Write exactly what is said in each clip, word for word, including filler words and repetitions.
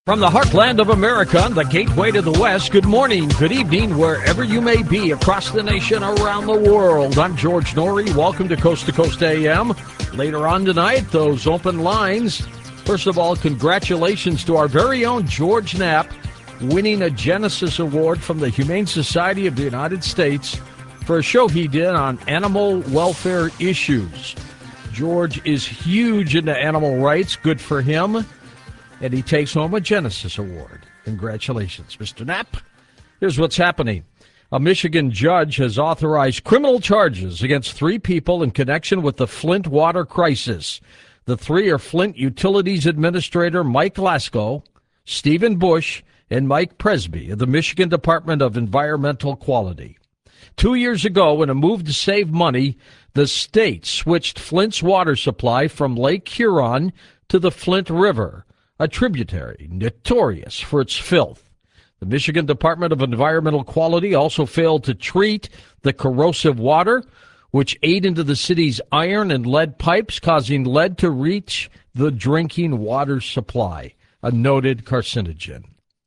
From the heartland of America, the gateway to the West, good morning, good evening, wherever you may be across the nation, around the world. I'm George Norrie. Welcome to Coast to Coast A M. Later on tonight, those open lines. First of all, congratulations to our very own George Knapp, winning a Genesis Award from the Humane Society of the United States for a show he did on animal welfare issues. George is huge into animal rights. Good for him. And he takes home a Genesis Award. Congratulations, Mister Knapp. Here's what's happening. A Michigan judge has authorized criminal charges against three people in connection with the Flint water crisis. The three are Flint Utilities Administrator Mike Lasko, Stephen Bush, and Mike Presby of the Michigan Department of Environmental Quality. Two years ago, in a move to save money, the state switched Flint's water supply from Lake Huron to the Flint River, a tributary notorious for its filth. The Michigan Department of Environmental Quality also failed to treat the corrosive water, which ate into the city's iron and lead pipes, causing lead to reach the drinking water supply, a noted carcinogen.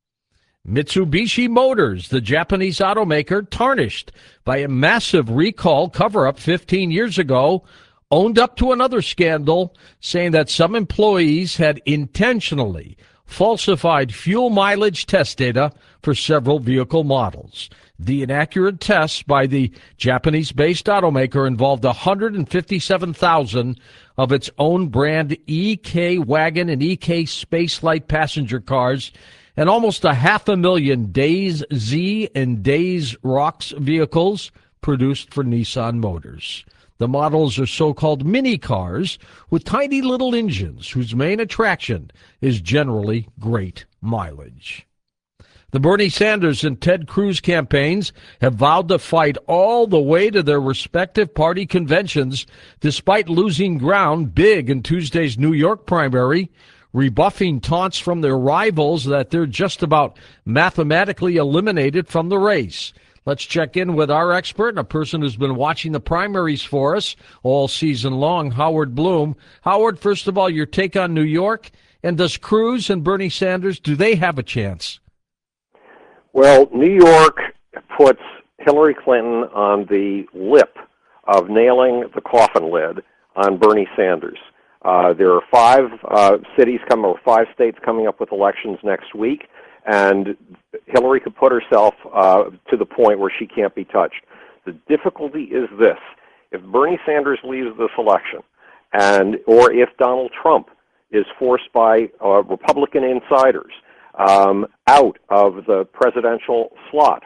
Mitsubishi Motors, the Japanese automaker, tarnished by a massive recall cover-up fifteen years ago, owned up to another scandal, saying that some employees had intentionally falsified fuel mileage test data for several vehicle models. The inaccurate tests by the Japanese-based automaker involved one hundred fifty-seven thousand of its own brand E K Wagon and E K Spacelight passenger cars, and almost a half a million Days Z and Days Rocks vehicles produced for Nissan Motors. The models are so-called mini cars with tiny little engines whose main attraction is generally great mileage. The Bernie Sanders and Ted Cruz campaigns have vowed to fight all the way to their respective party conventions despite losing ground big in Tuesday's New York primary, rebuffing taunts from their rivals that they're just about mathematically eliminated from the race. Let's check in with our expert and a person who's been watching the primaries for us all season long, Howard Bloom. Howard, first of all, your take on New York, and does Cruz and Bernie Sanders, do they have a chance? Well, New York puts Hillary Clinton on the lip of nailing the coffin lid on Bernie Sanders. Uh, there are five uh, cities coming, or five states coming up with elections next week, and Hillary could put herself uh, to the point where she can't be touched. The difficulty is this. If Bernie Sanders leaves this election, and or if Donald Trump is forced by uh, Republican insiders um, out of the presidential slot,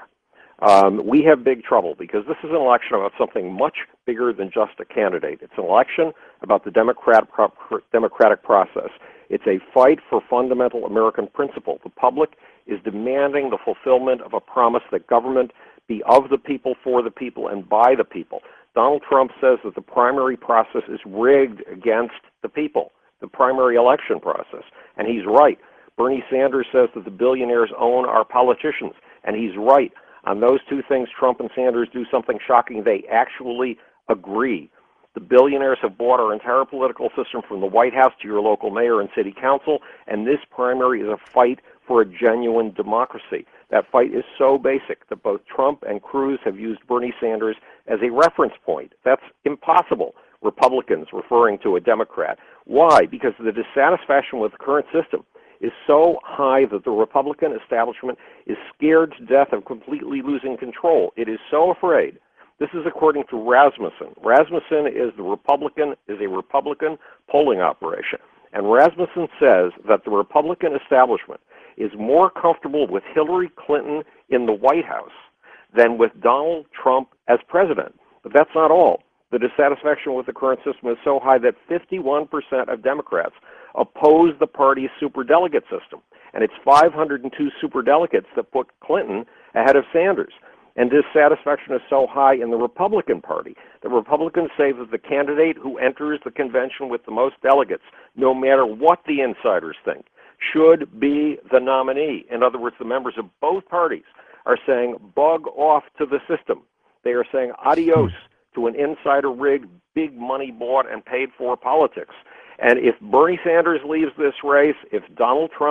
um, we have big trouble, because this is an election about something much bigger than just a candidate. It's an election about the democratic, democratic process. It's a fight for fundamental American principle. The public is demanding the fulfillment of a promise that government be of the people, for the people, and by the people. Donald Trump says that the primary process is rigged against the people, the primary election process, and he's right. Bernie Sanders says that the billionaires own our politicians, and he's right. On those two things, Trump and Sanders do something shocking. They actually agree. The billionaires have bought our entire political system, from the White House to your local mayor and city council, and this primary is a fight for a genuine democracy. That fight is so basic that both Trump and Cruz have used Bernie Sanders as a reference point. That's impossible. Republicans referring to a Democrat. Why? Because the dissatisfaction with the current system is so high that the Republican establishment is scared to death of completely losing control. It is so afraid. This is according to Rasmussen. Rasmussen is the Republican, is a Republican polling operation. And Rasmussen says that the Republican establishment is more comfortable with Hillary Clinton in the White House than with Donald Trump as president. But that's not all. The dissatisfaction with the current system is so high that fifty-one percent of Democrats oppose the party's superdelegate system. And it's five hundred two superdelegates that put Clinton ahead of Sanders. And dissatisfaction is so high in the Republican Party that Republicans say that the candidate who enters the convention with the most delegates, no matter what the insiders think, should be the nominee. In other words, the members of both parties are saying, bug off to the system. They are saying adios to an insider-rigged, big money bought and paid for politics. And if Bernie Sanders leaves this race, if Donald Trump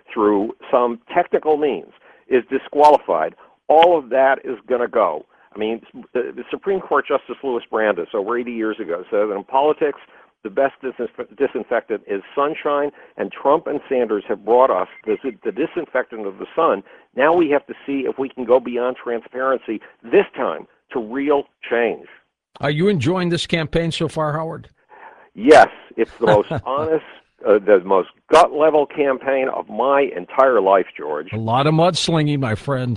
through some technical means is disqualified, all of that is going to go. I mean, the, the Supreme Court Justice Louis Brandeis, over eighty years ago, said that in politics, the best disinf- disinfectant is sunshine, and Trump and Sanders have brought us the, the disinfectant of the sun. Now we have to see if we can go beyond transparency, this time to real change. Are you enjoying this campaign so far, Howard? Yes, it's the most honest, uh, the most gut-level campaign of my entire life, George. A lot of mudslinging, my friend.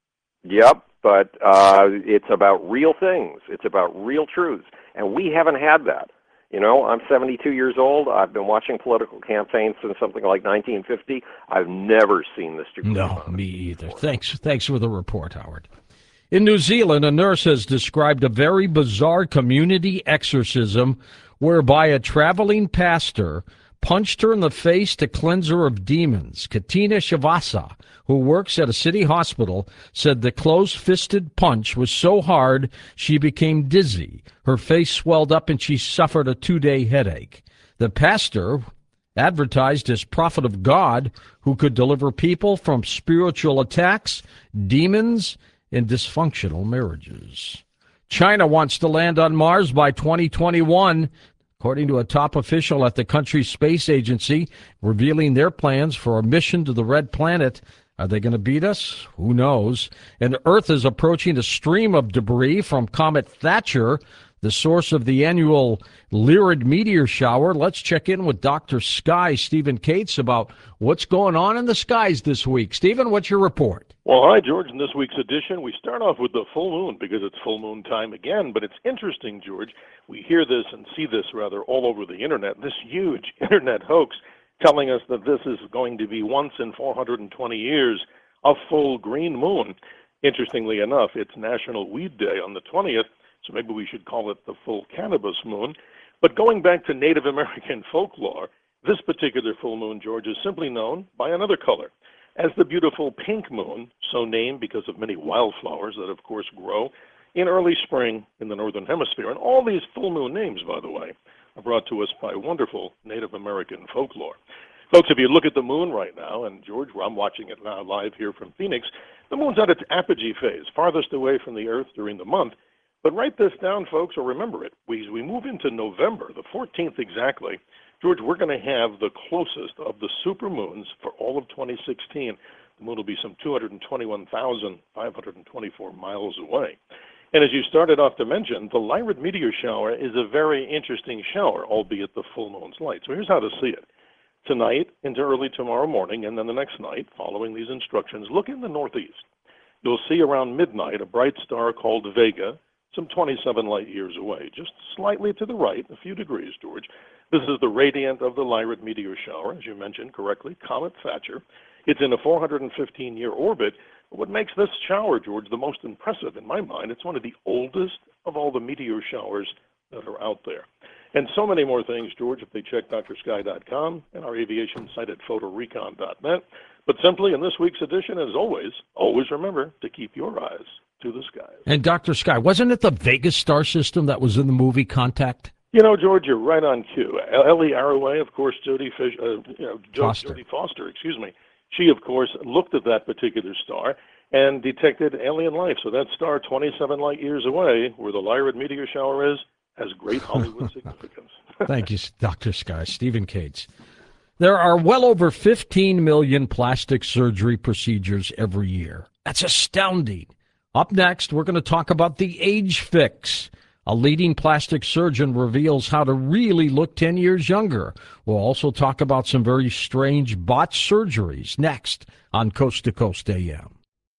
Yep, but uh, it's about real things. It's about real truths, and we haven't had that. You know, I'm seventy-two years old. I've been watching political campaigns since something like nineteen fifty. I've never seen this degree. No, me either. Thanks, thanks for the report, Howard. In New Zealand, a nurse has described a very bizarre community exorcism whereby a traveling pastor punched her in the face to cleanse her of demons. Katina Shavasa, who works at a city hospital, said the closed-fisted punch was so hard she became dizzy. Her face swelled up and she suffered a two-day headache. The pastor, advertised as prophet of God, who could deliver people from spiritual attacks, demons, and dysfunctional marriages. China wants to land on Mars by twenty twenty-one, according to a top official at the country's space agency, revealing their plans for a mission to the red planet. Are they going to beat us? Who knows? And Earth is approaching a stream of debris from Comet Thatcher, the source of the annual Lyrid meteor shower. Let's check in with Doctor Sky, Stephen Cates, about what's going on in the skies this week. Stephen, what's your report? Well, hi, George. In this week's edition, we start off with the full moon because it's full moon time again. But it's interesting, George. We hear this and see this, rather, all over the Internet, this huge Internet hoax telling us that this is going to be once in four hundred twenty years a full green moon. Interestingly enough, it's National Weed Day on the twentieth, so maybe we should call it the full cannabis moon. But going back to Native American folklore, this particular full moon, George, is simply known by another color as the beautiful pink moon, so named because of many wildflowers that, of course, grow in early spring in the Northern Hemisphere. And all these full moon names, by the way, are brought to us by wonderful Native American folklore. Folks, if you look at the moon right now, and George, well, I'm watching it now live here from Phoenix, the moon's at its apogee phase, farthest away from the Earth during the month. But write this down, folks, or remember it. We, we move into November, the fourteenth exactly. George, we're going to have the closest of the supermoons for all of twenty sixteen. The moon will be some two hundred twenty-one thousand five hundred twenty-four miles away. And as you started off to mention, the Lyrid meteor shower is a very interesting shower, albeit the full moon's light. So here's how to see it. Tonight into early tomorrow morning, and then the next night, following these instructions, look in the northeast. You'll see around midnight a bright star called Vega, some twenty-seven light years away, just slightly to the right, a few degrees, George. This is the radiant of the Lyrid meteor shower, as you mentioned correctly, Comet Thatcher. It's in a four hundred fifteen year orbit. What makes this shower, George, the most impressive in my mind, it's one of the oldest of all the meteor showers that are out there. And so many more things, George, if they check D R sky dot com and our aviation site at photorecon dot net. But simply in this week's edition, as always, always remember to keep your eyes to the skies. And Doctor Sky, wasn't it the Vegas star system that was in the movie Contact? You know, George, you're right on cue. Ellie Arroway, of course, Jodie Fish, uh, you know, jo- Foster. Jodie Foster, excuse me. She, of course, looked at that particular star and detected alien life. So that star, twenty-seven light years away, where the Lyrid meteor shower is, has great Hollywood significance. Thank you, Doctor Sky. Stephen Cates. There are well over fifteen million plastic surgery procedures every year. That's astounding. Up next, we're going to talk about the age fix. A leading plastic surgeon reveals how to really look ten years younger. We'll also talk about some very strange botched surgeries next on Coast to Coast A M.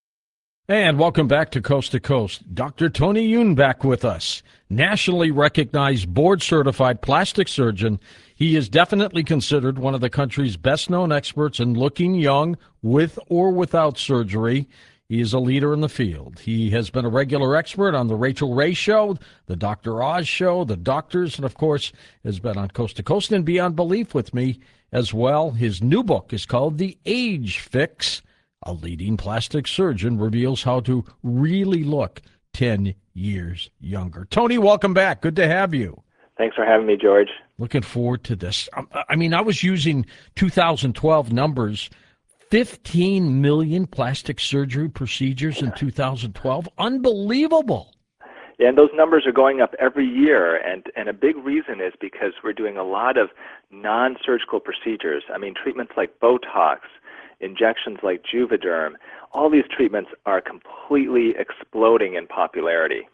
And welcome back to Coast to Coast. Doctor Tony Yoon back with us. Nationally recognized board-certified plastic surgeon. He is definitely considered one of the country's best-known experts in looking young with or without surgery. He is a leader in the field. He has been a regular expert on the Rachel Ray Show, the Doctor Oz Show, the Doctors, and, of course, has been on Coast to Coast and Beyond Belief with me as well. His new book is called The Age Fix. A leading plastic surgeon reveals how to really look ten years younger. Tony, welcome back. Good to have you. Thanks for having me, George. Looking forward to this. I mean, I was using two thousand twelve numbers fifteen million plastic surgery procedures in two thousand twelve. Unbelievable. And those numbers are going up every year, and, and a big reason is because we're doing a lot of non-surgical procedures. I mean, treatments like Botox, injections like Juvederm, all these treatments are completely exploding in popularity.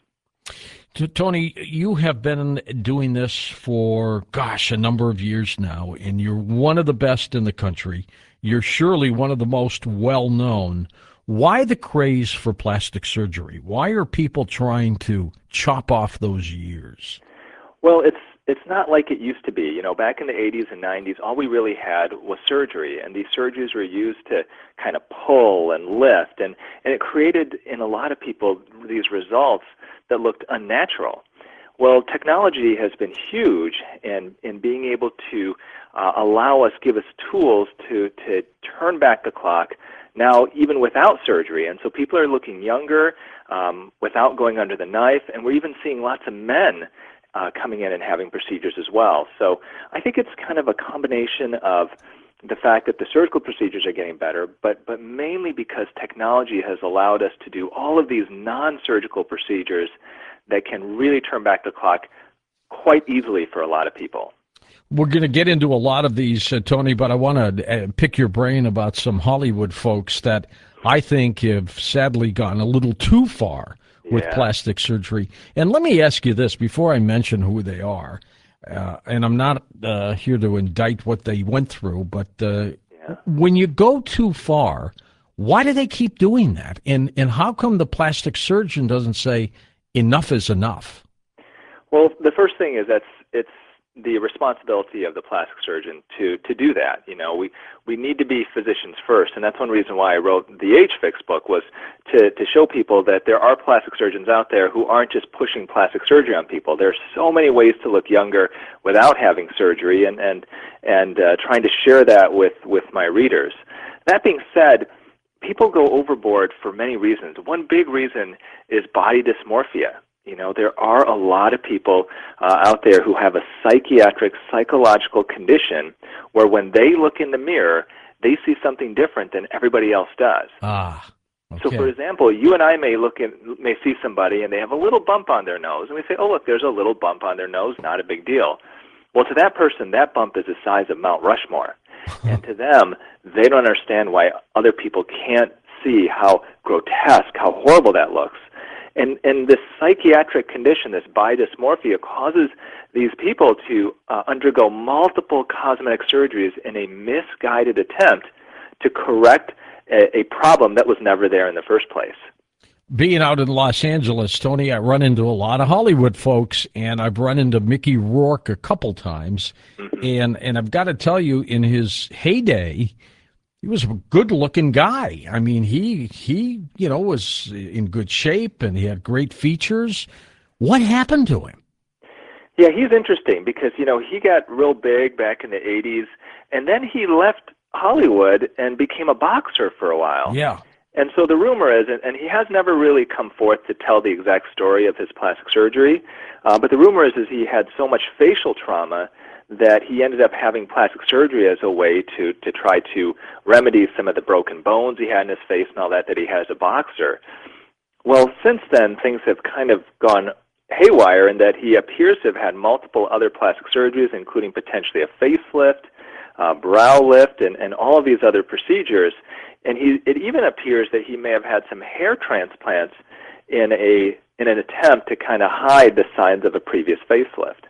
Tony, you have been doing this for, gosh, a number of years now, and you're one of the best in the country. You're surely one of the most well-known. Why the craze for plastic surgery? Why are people trying to chop off those years? Well, it's it's not like it used to be. You know, back in the eighties and nineties, all we really had was surgery, and these surgeries were used to kind of pull and lift, and, and it created in a lot of people these results that looked unnatural. Well, technology has been huge in, in being able to uh, allow us, give us tools to, to turn back the clock now even without surgery. And so people are looking younger um, without going under the knife, and we're even seeing lots of men uh, coming in and having procedures as well. So I think it's kind of a combination of the fact that the surgical procedures are getting better, but, but mainly because technology has allowed us to do all of these non-surgical procedures that can really turn back the clock quite easily for a lot of people. We're going to get into a lot of these, uh, Tony, but I want to uh, pick your brain about some Hollywood folks that I think have sadly gone a little too far with yeah. plastic surgery. And let me ask you this before I mention who they are. Uh, and I'm not uh, here to indict what they went through, but uh, yeah. when you go too far, why do they keep doing that? And and how come the plastic surgeon doesn't say enough is enough? Well, the first thing is that's it's the responsibility of the plastic surgeon to to do that. You know, we we need to be physicians first, and that's one reason why I wrote the Age Fix book, was to to show people that there are plastic surgeons out there who aren't just pushing plastic surgery on people. There's so many ways to look younger without having surgery, and and and uh, trying to share that with with my readers. That being said, people go overboard for many reasons. One big reason is body dysmorphia. You know, there are a lot of people uh, out there who have a psychiatric, psychological condition where when they look in the mirror, they see something different than everybody else does. Ah, okay. So, for example, you and I may look in, may see somebody and they have a little bump on their nose, and we say, "Oh, look, there's a little bump on their nose, not a big deal." Well, to that person, that bump is the size of Mount Rushmore, and to them, they don't understand why other people can't see how grotesque, how horrible that looks. And and this psychiatric condition, this bidysmorphia, causes these people to uh, undergo multiple cosmetic surgeries in a misguided attempt to correct a, a problem that was never there in the first place. Being out in Los Angeles, Tony, I run into a lot of Hollywood folks, and I've run into Mickey Rourke a couple times. Mm-hmm. And, and I've got to tell you, in his heyday, he was a good-looking guy. I mean, he, he, you know, was in good shape, and he had great features. What happened to him? Yeah, he's interesting because, you know, he got real big back in the eighties, and then he left Hollywood and became a boxer for a while. Yeah. And so the rumor is, and he has never really come forth to tell the exact story of his plastic surgery, uh, but the rumor is, is he had so much facial trauma that he ended up having plastic surgery as a way to, to try to remedy some of the broken bones he had in his face and all that that he had as a boxer. Well, since then, things have kind of gone haywire in that he appears to have had multiple other plastic surgeries, including potentially a facelift, uh, brow lift, and, and all of these other procedures. And he, it even appears that he may have had some hair transplants in a in an attempt to kind of hide the signs of a previous facelift.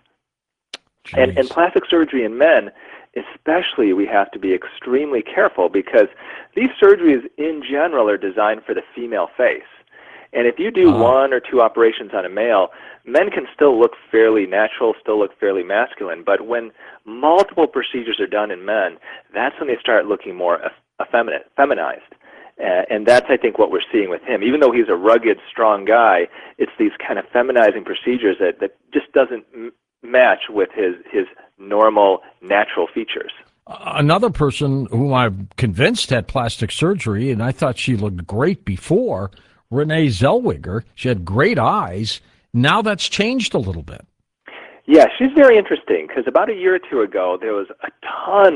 And, and plastic surgery in men, especially, we have to be extremely careful because these surgeries in general are designed for the female face. And if you do uh-huh. one or two operations on a male, men can still look fairly natural, still look fairly masculine. But when multiple procedures are done in men, that's when they start looking more effeminate, feminized. Uh, and that's, I think, what we're seeing with him. Even though he's a rugged, strong guy, it's these kind of feminizing procedures that, that just doesn't m- match with his, his normal, natural features. Another person whom I'm convinced had plastic surgery, and I thought she looked great before, Renee Zellweger. She had great eyes. Now that's changed a little bit. Yeah, she's very interesting because about a year or two ago, there was a ton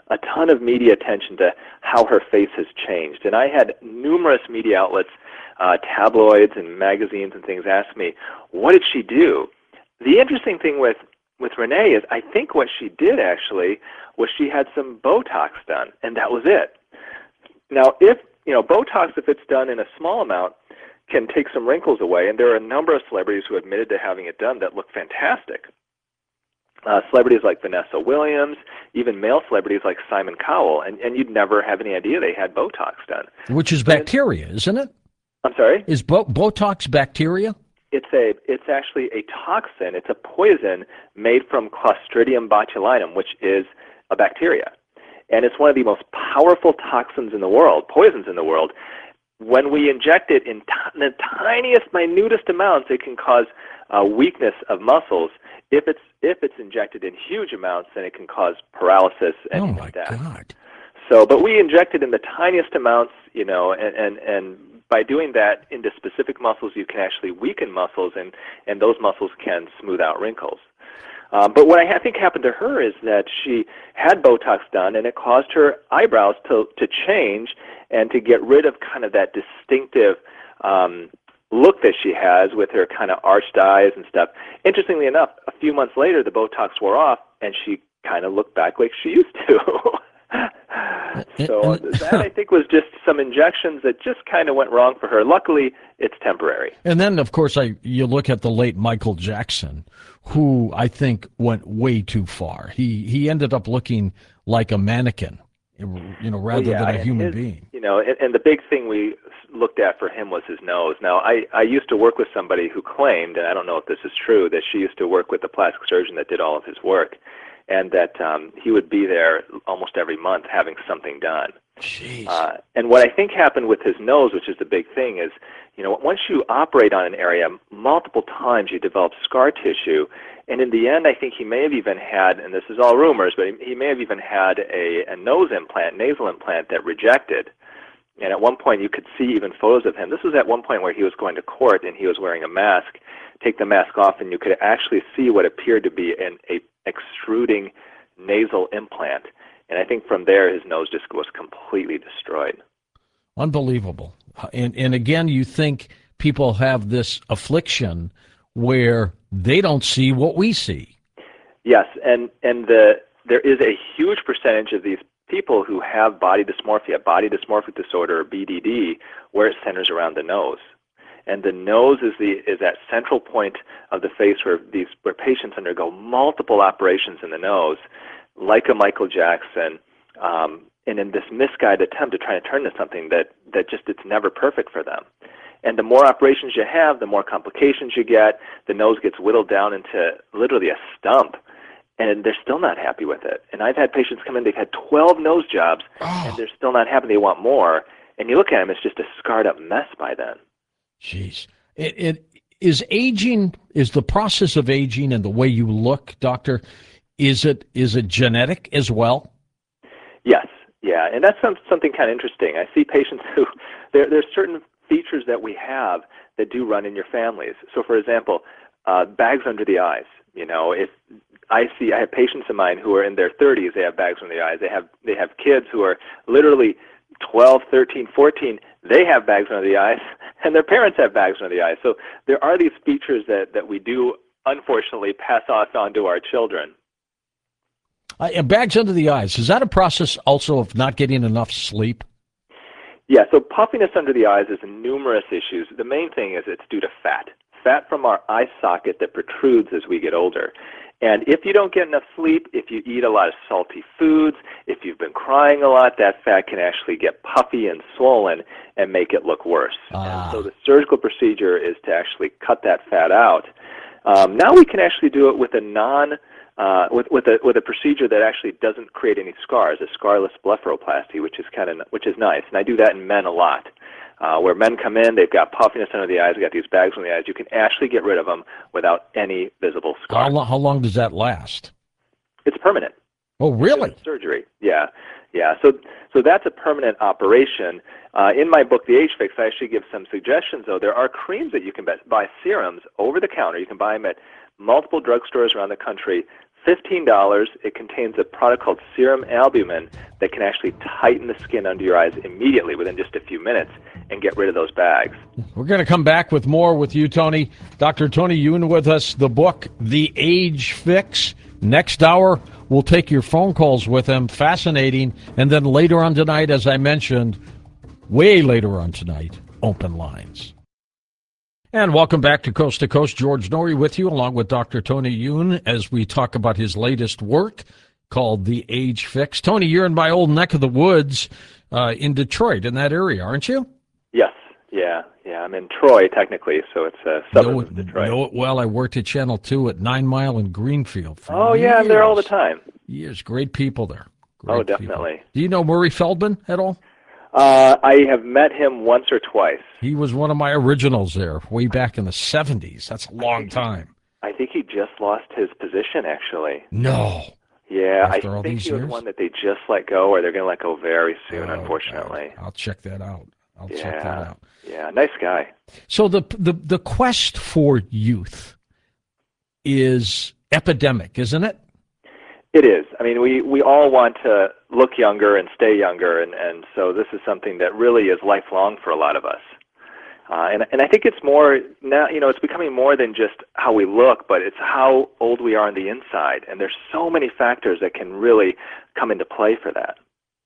a ton of media attention to how her face has changed. And I had numerous media outlets, uh, tabloids and magazines and things ask me, what did she do? The interesting thing with, with Renee is I think what she did actually was she had some Botox done, and that was it. Now, if, you know, Botox, if it's done in a small amount, can take some wrinkles away, and there are a number of celebrities who admitted to having it done that look fantastic. Uh, celebrities like Vanessa Williams, even male celebrities like Simon Cowell, and, and you'd never have any idea they had Botox done. Which is bacteria, isn't it? I'm sorry? Is Bo- Botox bacteria? It's a. It's actually a toxin. It's a poison made from Clostridium botulinum, which is a bacteria. And it's one of the most powerful toxins in the world, poisons in the world. When we inject it in t- the tiniest, minutest amounts, it can cause uh, weakness of muscles. If it's if it's injected in huge amounts, then it can cause paralysis and oh even my death. God! So, but we inject it in the tiniest amounts, you know, and, and, and by doing that into specific muscles, you can actually weaken muscles, and, and those muscles can smooth out wrinkles. Um, but what I think happened to her is that she had Botox done, and it caused her eyebrows to to change and to get rid of kind of that distinctive um, look that she has with her kind of arched eyes and stuff. Interestingly enough, a few months later, the Botox wore off, and she kind of looked back like she used to. So that, I think, was just some injections that just kind of went wrong for her. Luckily, it's temporary. And then, of course, I you look at the late Michael Jackson, who I think went way too far. He he ended up looking like a mannequin, you know, rather well, yeah, than a human his, being. You know, and, and the big thing we looked at for him was his nose. Now, I, I used to work with somebody who claimed, and I don't know if this is true, that she used to work with the plastic surgeon that did all of his work, and that um, he would be there almost every month having something done. Jeez. Uh, and what I think happened with his nose, which is the big thing, is, you know, once you operate on an area multiple times, you develop scar tissue. And in the end, I think he may have even had, and this is all rumors, but he, he may have even had a, a nose implant, nasal implant that rejected. And at one point, you could see even photos of him. This was at one point where he was going to court and he was wearing a mask. Take the mask off, and you could actually see what appeared to be an a extruding nasal implant. And I think from there, his nose just was completely destroyed. Unbelievable. And and again, you think people have this affliction where they don't see what we see. Yes, and and the there is a huge percentage of these people who have body dysmorphia, body dysmorphic disorder, or B D D, where it centers around the nose. And the nose is the is that central point of the face where these where patients undergo multiple operations in the nose, like a Michael Jackson, um, and in this misguided attempt to try to turn into something that, that just it's never perfect for them. And the more operations you have, the more complications you get. The nose gets whittled down into literally a stump, and they're still not happy with it. And I've had patients come in, they've had twelve nose jobs, oh. and they're still not happy. They want more. And you look at them, it's just a scarred-up mess by then. Jeez. It, it is aging, is the process of aging and the way you look, doctor, is it is it genetic as well? Yes, yeah, and that's some, something kind of interesting. I see patients who, there there's certain features that we have that do run in your families. So, for example, uh, bags under the eyes. You know, if I see, I have patients of mine who are in their thirties, they have bags under the eyes. They have they have kids who are literally twelve, thirteen, fourteen, they have bags under the eyes, and their parents have bags under the eyes. So there are these features that, that we do, unfortunately, pass off on to our children. Uh, bags under the eyes, is that a process also of not getting enough sleep? Yeah, so puffiness under the eyes is numerous issues. The main thing is it's due to fat. Fat from our eye socket that protrudes as we get older. And if you don't get enough sleep, if you eat a lot of salty foods, if you've been crying a lot, that fat can actually get puffy and swollen and make it look worse. Ah. And so the surgical procedure is to actually cut that fat out. Um, now we can actually do it with a non, uh, with with a with a procedure that actually doesn't create any scars, a scarless blepharoplasty, which is kind of which is nice. And I do that in men a lot. Uh, where men come in, they've got puffiness under the eyes, they've got these bags under the eyes. You can actually get rid of them without any visible scar. How, lo- how long does that last? It's permanent. Oh, really? It's surgery. Yeah, yeah. So, so that's a permanent operation. Uh, in my book, The Age Fix, I actually give some suggestions. Though there are creams that you can buy, serums over the counter. You can buy them at multiple drugstores around the country. fifteen dollars. It contains a product called serum albumin that can actually tighten the skin under your eyes immediately within just a few minutes and get rid of those bags. We're going to come back with more with you, Tony. Doctor Tony Yoon with us, the book, The Age Fix. Next hour, we'll take your phone calls with him. Fascinating. And then later on tonight, as I mentioned, way later on tonight, open lines. And welcome back to Coast to Coast. George Noory with you, along with Doctor Tony Yoon, as we talk about his latest work called The Age Fix. Tony, you're in my old neck of the woods uh, in Detroit, in that area, aren't you? Yes. Yeah. Yeah. I'm in Troy, technically, so it's a suburb know, of Detroit. Know it well. I worked at Channel two at Nine Mile and Greenfield for Oh, years. yeah. I'm there all the time. Years. Great people there. Great oh, definitely. People. Do you know Murray Feldman at all? Uh, I have met him once or twice. He was one of my originals there way back in the seventies. That's a long time. I think he just lost his position, actually. No. Yeah, After I all think these he was years? one that they just let go, or they're going to let go very soon, Oh, unfortunately. God. I'll check that out. I'll yeah. check that out. Yeah, nice guy. So the, the the quest for youth is epidemic, isn't it? It is. I mean, we, we all want to look younger and stay younger, and, and so this is something that really is lifelong for a lot of us. Uh, and, and I think it's more now, you know, it's becoming more than just how we look, but it's how old we are on the inside. And there's so many factors that can really come into play for that.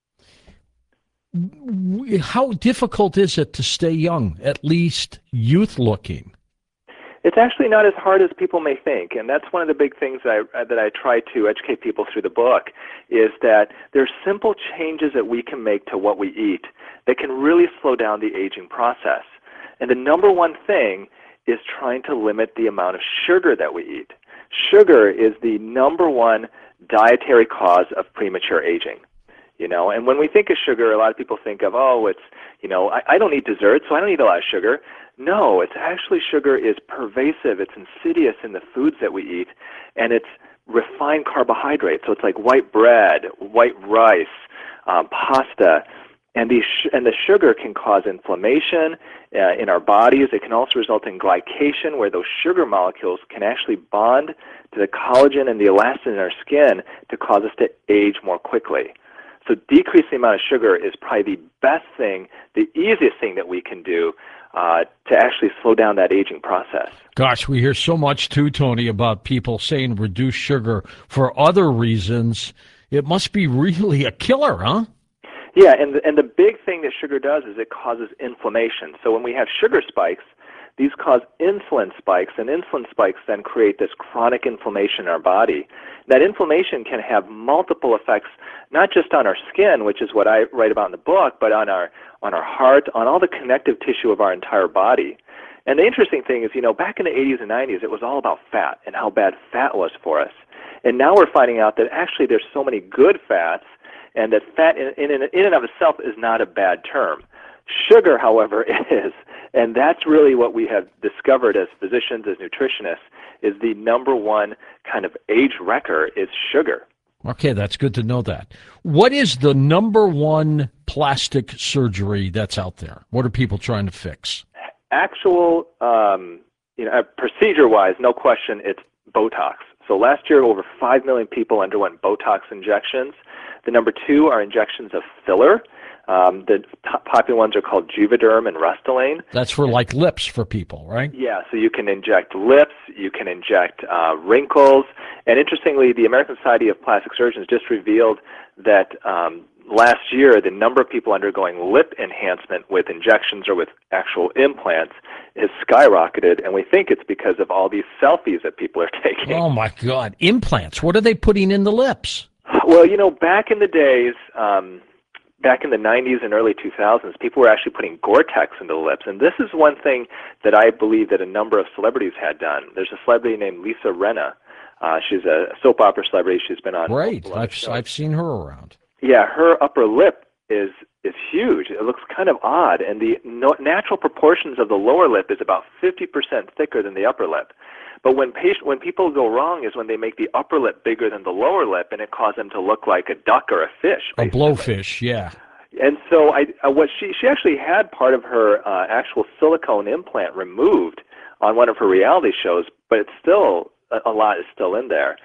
How difficult is it to stay young, at least youth-looking? It's actually not as hard as people may think, and that's one of the big things that I, that I try to educate people through the book, is that there's simple changes that we can make to what we eat that can really slow down the aging process. And the number one thing is trying to limit the amount of sugar that we eat. Sugar is the number one dietary cause of premature aging. You know, and when we think of sugar, a lot of people think of, oh, it's, you know, I, I don't eat dessert, so I don't eat a lot of sugar. No, it's actually sugar is pervasive. It's insidious in the foods that we eat, and it's refined carbohydrates. So it's like white bread, white rice, um, pasta, and the sh- and the sugar can cause inflammation uh, in our bodies. It can also result in glycation, where those sugar molecules can actually bond to the collagen and the elastin in our skin to cause us to age more quickly. So decrease the amount of sugar is probably the best thing, the easiest thing that we can do uh, to actually slow down that aging process. Gosh, we hear so much too, Tony, about people saying reduce sugar for other reasons. It must be really a killer, huh? Yeah, and the, and the big thing that sugar does is it causes inflammation. So when we have sugar spikes, these cause insulin spikes, and insulin spikes then create this chronic inflammation in our body. That inflammation can have multiple effects, not just on our skin, which is what I write about in the book, but on our on our heart, on all the connective tissue of our entire body. And the interesting thing is, you know, back in the eighties and nineties, it was all about fat and how bad fat was for us. And now we're finding out that actually there's so many good fats, and that fat in, in, in and of itself is not a bad term. Sugar, however, is, and that's really what we have discovered as physicians, as nutritionists, is the number one kind of age wrecker is sugar. Okay, that's good to know that. What is the number one plastic surgery that's out there? What are people trying to fix? Actual, um, you know, procedure-wise, no question, it's Botox. So last year, over five million people underwent Botox injections. The number two are injections of filler. Um, the top popular ones are called Juvederm and Restylane. That's for like lips for people, right? Yeah, so you can inject lips, you can inject uh, wrinkles, and interestingly, the American Society of Plastic Surgeons just revealed that um, last year, the number of people undergoing lip enhancement with injections or with actual implants has skyrocketed, and we think it's because of all these selfies that people are taking. Oh, my God. Implants. What are they putting in the lips? Well, you know, back in the days, um, back in the nineties and early two thousands, people were actually putting Gore-Tex into the lips, and this is one thing that I believe that a number of celebrities had done. There's a celebrity named Lisa Rinna. Uh, she's a soap opera celebrity. She's been on. Right. I've, I've seen her around. Yeah, her upper lip is is huge. It looks kind of odd, and the no, natural proportions of the lower lip is about fifty percent thicker than the upper lip. But when patient, when people go wrong is when they make the upper lip bigger than the lower lip, and it causes them to look like a duck or a fish. A basically. blowfish, yeah. And so I, uh, what she she actually had part of her uh, actual silicone implant removed on one of her reality shows, but it's still a, a lot is still in there.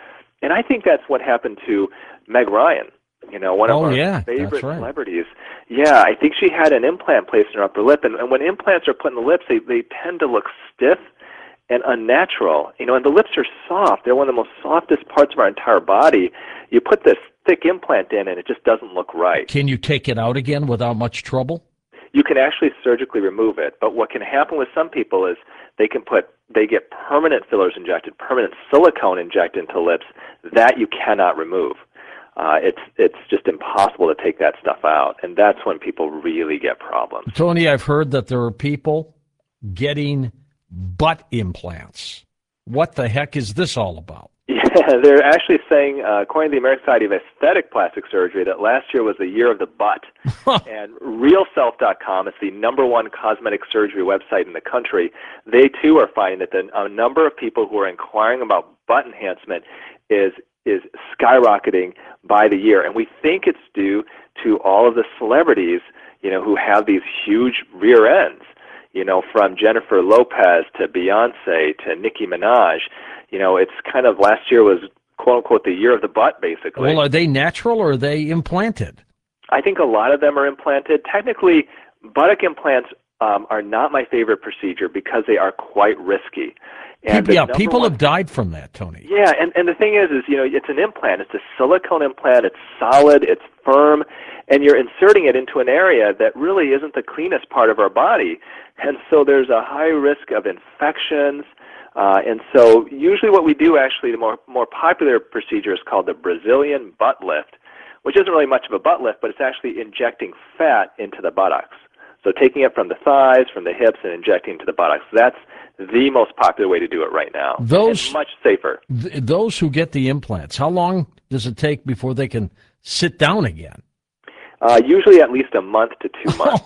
And I think that's what happened to Meg Ryan, you know, one of oh, our yeah, favorite right. celebrities. Yeah, I think she had an implant placed in her upper lip, and, and when implants are put in the lips, they, they tend to look stiff and unnatural. You know, and the lips are soft. They're one of the most softest parts of our entire body. You put this thick implant in, and it just doesn't look right. Can you take it out again without much trouble? You can actually surgically remove it, but what can happen with some people is they can put, they get permanent fillers injected, permanent silicone injected into lips that you cannot remove. Uh, it's it's just impossible to take that stuff out, and that's when people really get problems. Tony, I've heard that there are people getting butt implants. What the heck is this all about? Yeah, they're actually saying, uh, according to the American Society of Aesthetic Plastic Surgery, that last year was the year of the butt. And real self dot com is the number one cosmetic surgery website in the country. They, too, are finding that the uh, number of people who are inquiring about butt enhancement is is skyrocketing by the year. And we think it's due to all of the celebrities, you know, who have these huge rear ends, you know, from Jennifer Lopez to Beyonce to Nicki Minaj. You know, it's kind of, last year was, quote-unquote, the year of the butt, basically. Well, are they natural or are they implanted? I think a lot of them are implanted. Technically, buttock implants um, are not my favorite procedure because they are quite risky. And People, yeah, people one, have died from that, Tony. Yeah, and, and the thing is, is, you know, it's an implant. It's a silicone implant. It's solid. It's firm. And you're inserting it into an area that really isn't the cleanest part of our body. And so there's a high risk of infections. Uh, and so usually what we do, actually, the more, more popular procedure is called the Brazilian butt lift, which isn't really much of a butt lift, but it's actually injecting fat into the buttocks. So taking it from the thighs, from the hips, and injecting into the buttocks. That's the most popular way to do it right now. Those and much safer. Th- those who get the implants, how long does it take before they can sit down again? Uh, usually at least a month to two months.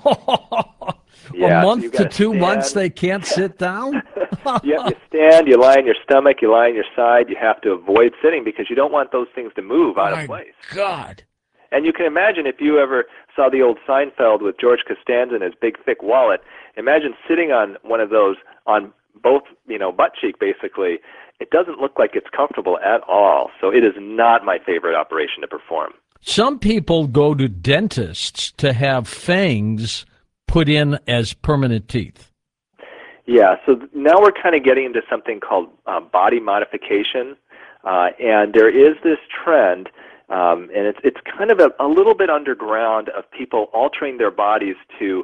Yeah, a month so to two stand. months they can't sit down? Yeah, you stand, you lie on your stomach, you lie on your side. You have to avoid sitting because you don't want those things to move out My of place. God. And you can imagine, if you ever saw the old Seinfeld with George Costanza and his big, thick wallet, imagine sitting on one of those on both, you know, butt cheek, basically. It doesn't look like it's comfortable at all. So it is not my favorite operation to perform. Some people go to dentists to have fangs put in as permanent teeth. Yeah, so now we're kind of getting into something called uh, body modification. Uh, and there is this trend, um, and it's it's kind of a, a little bit underground, of people altering their bodies to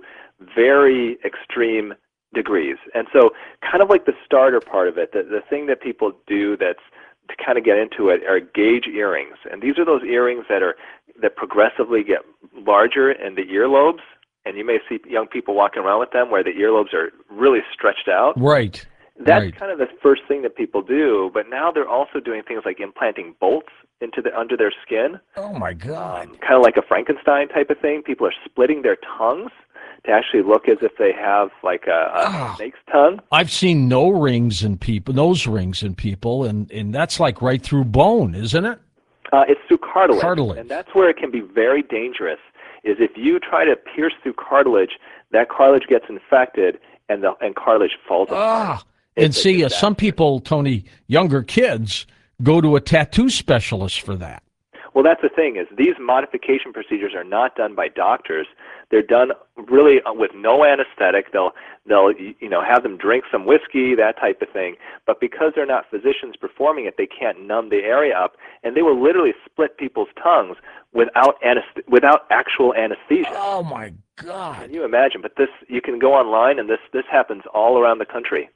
very extreme degrees. And so kind of like the starter part of it, the, the thing that people do that's to kind of get into it are gauge earrings. And these are those earrings that are that progressively get larger in the earlobes. And you may see young people walking around with them where the earlobes are really stretched out. Right. That's right. kind of the first thing that people do. But now they're also doing things like implanting bolts into the under their skin. Oh, my God. Um, kind of like a Frankenstein type of thing. People are splitting their tongues to actually look as if they have like a, a Oh. snake's tongue. I've seen no rings in people, nose rings in people, and, and that's like right through bone, isn't it? Uh, it's through cartilage. Cartilage. And that's where it can be very dangerous, is if you try to pierce through cartilage, that cartilage gets infected and the and cartilage falls apart. Ah, and It's a see, uh, disaster. some people, Tony, younger kids, go to a tattoo specialist for that. Well, that's the thing, is these modification procedures are not done by doctors. They're done really with no anesthetic. They'll they'll you know have them drink some whiskey, that type of thing. But because they're not physicians performing it, they can't numb the area up, and they will literally split people's tongues without anest- without actual anesthesia. Oh, my God. Can you imagine? But this, you can go online, and this this happens all around the country.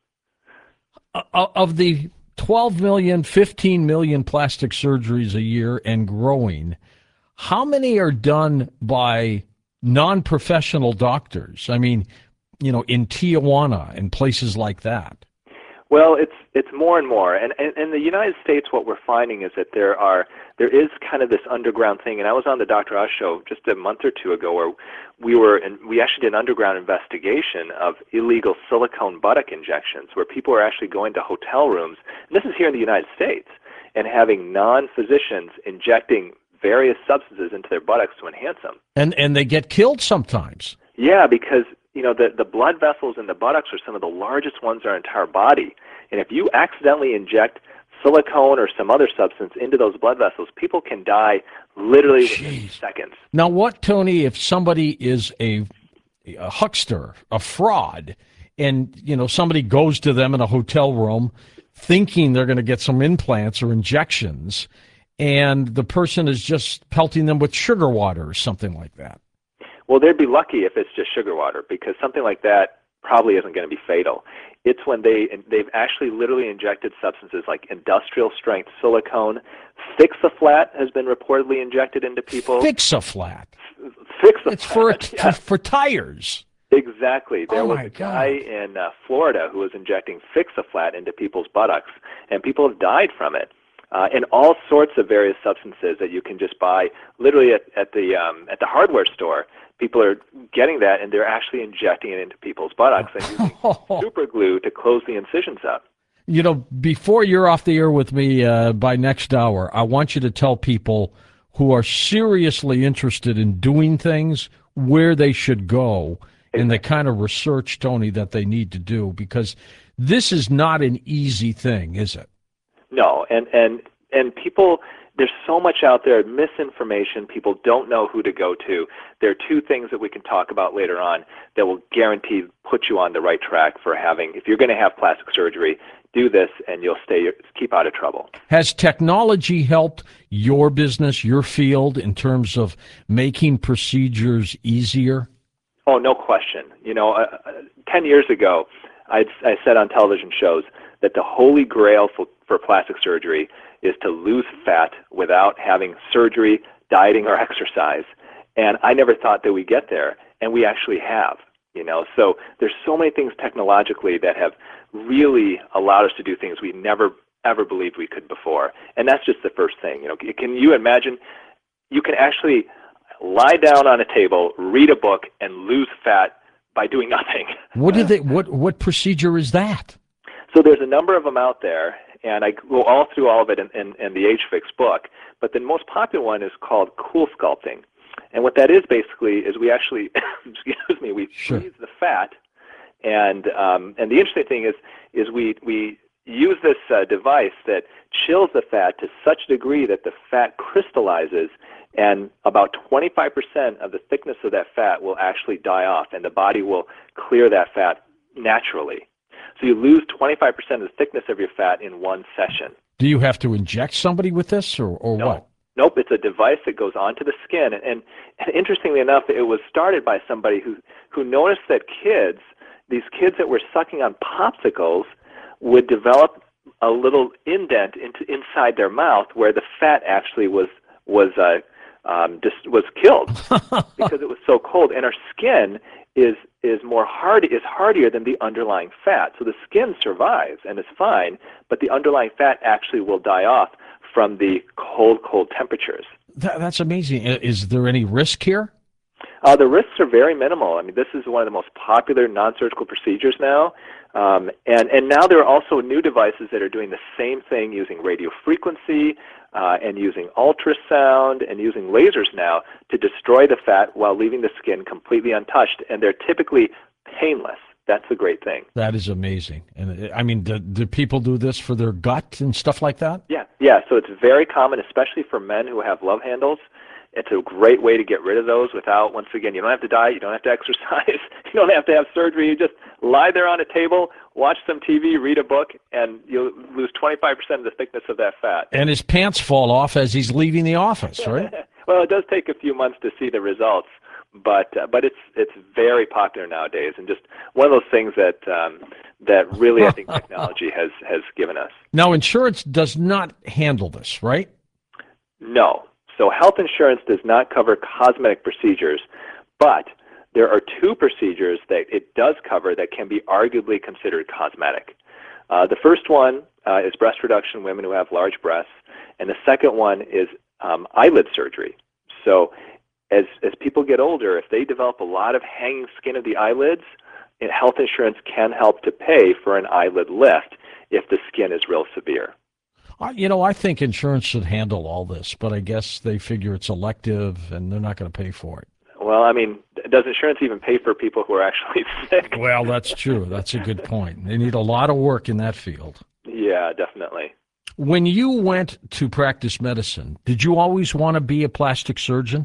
Uh, of the twelve million, fifteen million plastic surgeries a year and growing, how many are done by non-professional doctors? I mean, you know, in Tijuana and places like that. Well, it's it's more and more, and and in the United States, what we're finding is that there are there is kind of this underground thing. And I was on the Doctor Oz show just a month or two ago, where we were and we actually did an underground investigation of illegal silicone buttock injections, where people are actually going to hotel rooms. And this is here in the United States, and having non-physicians injecting various substances into their buttocks to enhance them. And and they get killed sometimes. Yeah, because you know the the blood vessels in the buttocks are some of the largest ones in our entire body, and if you accidentally inject silicone or some other substance into those blood vessels, people can die literally within Jeez. seconds. Now, what, Tony, if somebody is a, a huckster, a fraud, and, you know, somebody goes to them in a hotel room thinking they're going to get some implants or injections, and the person is just pelting them with sugar water or something like that? Well, they'd be lucky if it's just sugar water, because something like that probably isn't going to be fatal. It's when they, they've actually literally injected substances like industrial-strength silicone. Fix-A-Flat has been reportedly injected into people. Fix-A-Flat? Fix-A-Flat. It's for, yeah. for, for tires. Exactly. There oh was my a guy God. in uh, Florida who was injecting Fix-A-Flat into people's buttocks, and people have died from it. Uh, and all sorts of various substances that you can just buy literally at, at the um, at the hardware store. People are getting that, and they're actually injecting it into people's buttocks and using super glue to close the incisions up. You know, before you're off the air with me uh, by next hour, I want you to tell people who are seriously interested in doing things where they should go and the kind of research, Tony, that they need to do, because this is not an easy thing, is it? No, and, and, and people, there's so much out there, misinformation. People don't know who to go to. There are two things that we can talk about later on that will guarantee put you on the right track for having, if you're going to have plastic surgery, do this and you'll stay, keep out of trouble. Has technology helped your business, your field, in terms of making procedures easier? Oh, no question. You know, uh, ten years ago, I'd, I said on television shows that the holy grail for, for plastic surgery is to lose fat without having surgery, dieting, or exercise. And I never thought that we'd get there, and we actually have. You know, so there's so many things technologically that have really allowed us to do things we never ever believed we could before. And that's just the first thing. You know, can you imagine? You can actually lie down on a table, read a book, and lose fat by doing nothing. What did they? What what procedure is that? So there's a number of them out there, and I go all through all of it in, in, in the Age-Fix book. But the most popular one is called cool sculpting. And what that is basically is we actually, excuse me, we Sure. freeze the fat, and um, and the interesting thing is is we we use this uh, device that chills the fat to such a degree that the fat crystallizes, and about twenty-five percent of the thickness of that fat will actually die off, and the body will clear that fat naturally. So you lose twenty-five percent of the thickness of your fat in one session. Do you have to inject somebody with this, or, or No. what? Nope, it's a device that goes onto the skin. And, and, and interestingly enough, it was started by somebody who, who noticed that kids, these kids that were sucking on popsicles, would develop a little indent into inside their mouth where the fat actually was was uh, um, just was killed because it was so cold. And our skin is is more hard is hardier than the underlying fat. So the skin survives and is fine, but the underlying fat actually will die off from the cold, cold temperatures. That, that's amazing. Is there any risk here? Uh, the risks are very minimal. I mean, this is one of the most popular non-surgical procedures now. Um, and, and now there are also new devices that are doing the same thing using radio frequency uh, and using ultrasound and using lasers now to destroy the fat while leaving the skin completely untouched. And they're typically painless. That's the great thing. That is amazing. And I mean, do, do people do this for their gut and stuff like that? Yeah, yeah. So it's very common, especially for men who have love handles. It's a great way to get rid of those without, once again, you don't have to diet, you don't have to exercise, you don't have to have surgery. You just lie there on a table, watch some T V, read a book, and you'll lose twenty-five percent of the thickness of that fat. And his pants fall off as he's leaving the office, right? Well, it does take a few months to see the results, but uh, but it's it's very popular nowadays, and just one of those things that um, that really I think technology has has given us. Now, insurance does not handle this, right? No. So health insurance does not cover cosmetic procedures, but there are two procedures that it does cover that can be arguably considered cosmetic. Uh, the first one uh, is breast reduction in women who have large breasts, and the second one is um, eyelid surgery. So as as people get older, if they develop a lot of hanging skin of the eyelids, health insurance can help to pay for an eyelid lift if the skin is real severe. You know, I think insurance should handle all this, but I guess they figure it's elective and they're not going to pay for it. Well, I mean, does insurance even pay for people who are actually sick? Well, that's true. That's a good point. They need a lot of work in that field. Yeah, definitely. When you went to practice medicine, did you always want to be a plastic surgeon?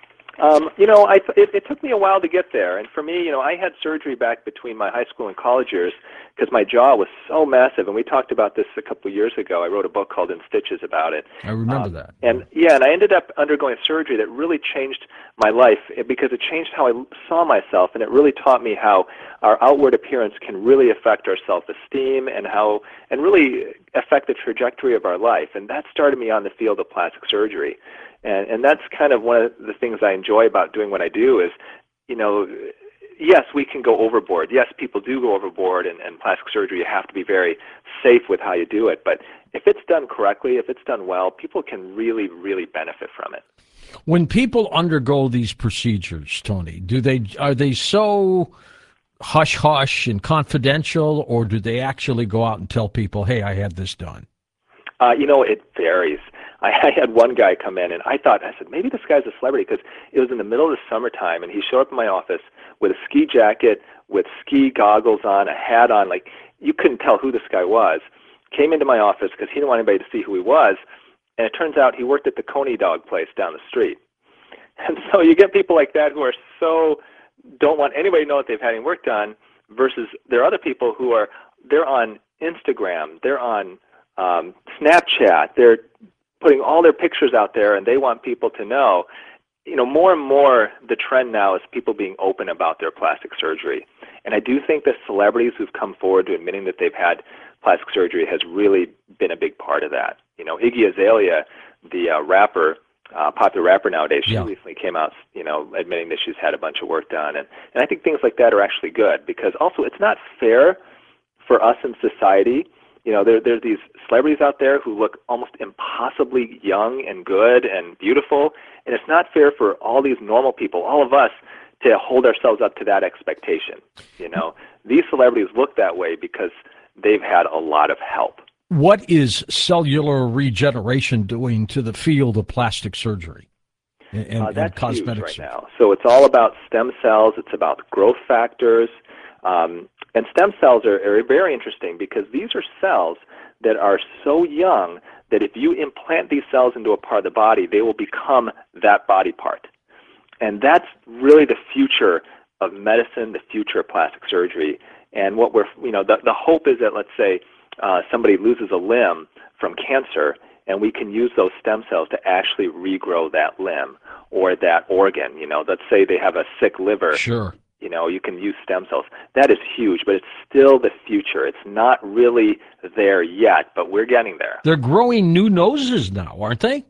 Um, you know, I, it, it took me a while to get there. And for me, you know, I had surgery back between my high school and college years because my jaw was so massive. And we talked about this a couple of years ago. I wrote a book called In Stitches about it. I remember um, that. And yeah, and I ended up undergoing surgery that really changed my life because it changed how I saw myself. And it really taught me how our outward appearance can really affect our self-esteem and how, and really affect the trajectory of our life. And that started me on the field of plastic surgery. And and that's kind of one of the things I enjoy about doing what I do is, you know, yes, we can go overboard. Yes, people do go overboard, and, and plastic surgery, you have to be very safe with how you do it. But if it's done correctly, if it's done well, people can really, really benefit from it. When people undergo these procedures, Tony, do they are they so hush-hush and confidential, or do they actually go out and tell people, hey, I had this done? Uh, you know, it varies. I, I had one guy come in, and I thought, I said, maybe this guy's a celebrity, because it was in the middle of the summertime, and he showed up in my office with a ski jacket, with ski goggles on, a hat on. Like, you couldn't tell who this guy was. Came into my office because he didn't want anybody to see who he was, and it turns out he worked at the Coney Dog place down the street. And so you get people like that who are so, don't want anybody to know that they've had any work done, versus there are other people who are, they're on Instagram, they're on um, Snapchat, they're putting all their pictures out there, and they want people to know. You know, more and more the trend now is people being open about their plastic surgery. And I do think that celebrities who've come forward to admitting that they've had plastic surgery has really been a big part of that. You know, Iggy Azalea, the uh, rapper, uh, popular rapper nowadays, she yeah. recently came out, you know, admitting that she's had a bunch of work done. And, and I think things like that are actually good, because also it's not fair for us in society. You know, there there's these celebrities out there who look almost impossibly young and good and beautiful, and it's not fair for all these normal people, all of us, to hold ourselves up to that expectation. You know, these celebrities look that way because they've had a lot of help. What is cellular regeneration doing to the field of plastic surgery and, and, uh, that's and cosmetic huge right surgery? now. So it's all about stem cells. It's about growth factors. Um, and stem cells are, are very interesting because these are cells that are so young that if you implant these cells into a part of the body, they will become that body part. And that's really the future of medicine, the future of plastic surgery. And what we're, you know, the, the hope is that, let's say, uh, somebody loses a limb from cancer, and we can use those stem cells to actually regrow that limb or that organ. You know, let's say they have a sick liver. Sure. You know, you can use stem cells. That is huge, but it's still the future. It's not really there yet, but we're getting there. They're growing new noses now, aren't they?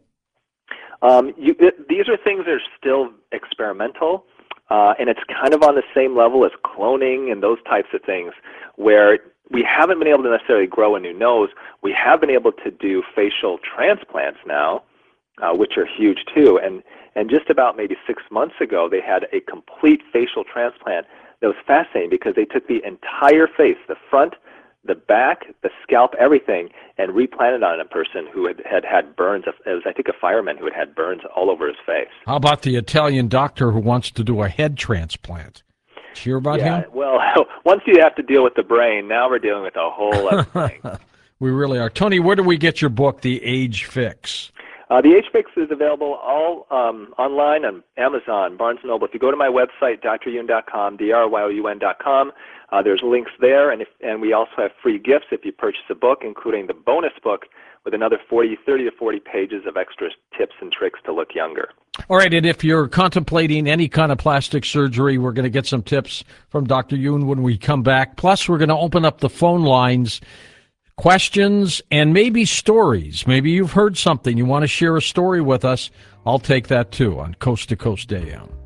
Um, you, it, these are things that are still experimental, uh, and it's kind of on the same level as cloning and those types of things, where we haven't been able to necessarily grow a new nose. We have been able to do facial transplants now, uh, which are huge too. And and just about maybe six months ago, they had a complete facial transplant that was fascinating because they took the entire face, the front, the back, the scalp, everything, and replanted on a person who had had, had burns. It was, I think, a fireman who had had burns all over his face. How about the Italian doctor who wants to do a head transplant? Did you hear about yeah, him? Well, once you have to deal with the brain, now we're dealing with a whole other thing. We really are. Tony, where do we get your book, The Age Fix? Uh, the Age Fix is available all um, online on Amazon, Barnes and Noble. If you go to my website, D R youn dot com, D R Y O U N dot com, uh, there's links there, and if, and we also have free gifts if you purchase a book, including the bonus book with another forty, thirty to forty pages of extra tips and tricks to look younger. All right, and if you're contemplating any kind of plastic surgery, we're going to get some tips from Doctor Youn when we come back. Plus, we're going to open up the phone lines, questions, and maybe stories. Maybe you've heard something. You want to share a story with us. I'll take that, too, on Coast to Coast A M.